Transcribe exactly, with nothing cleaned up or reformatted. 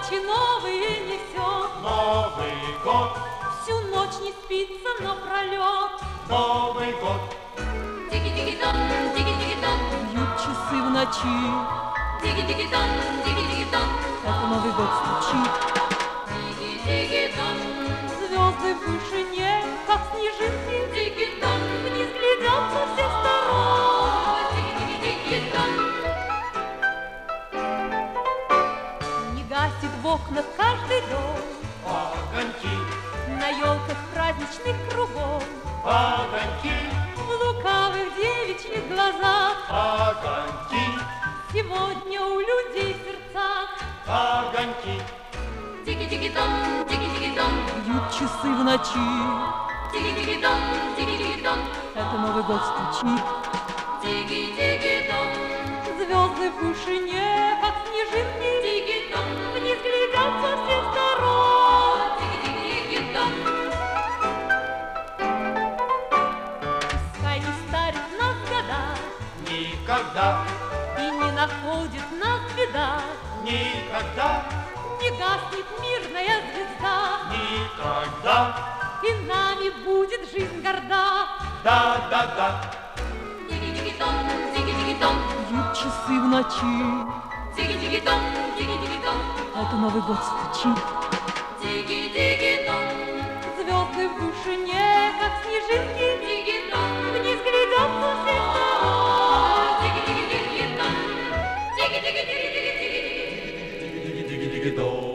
ночи новые несет. Новый год, Всю ночь не спится напролет. Новый год. Диги-диги-дон, диги-диги-дон, Бьют часы в ночи, диги-диги-дон, диги-диги-дон, это Новый год стучит. диги-диги-дон, Звезды в вышине, как снежинки, диги-дон, вниз глядят со всех сторон. диги-диги-диги-дон. Не гасит в окнах каждый дом, Огоньки, на елках праздничных кругов, огоньки, в лукавых девичьих глазах. огоньки, Сегодня у людей в сердцах огоньки. Диги-диги-дон, диги-диги-дон, бьют часы в ночи, диги-диги-дон, диги-диги-дон, это Новый год стучит. диги-диги-дон, Звезды в вышине, как снежинки, диги-дон, вниз глядят со всех сторон. диги-диги-дон. Пускай не старит нас года Никогда, и не находит нас беда, никогда, не гаснет мирная звезда, никогда. и нами будет жизнь горда. Да, да, да. Диги-диги-дон, диги-диги-дон, Бьют часы в ночи, диги-диги-дон, диги-диги-дон, это Новый год стучит. диги-диги-дон, Звезды в вышине, как снежинки, диги-дон, вниз глядят со всех сторон. диги-диги-диги-дон, диги-диги-диги-диги-диги. Диги-диги-диги-до.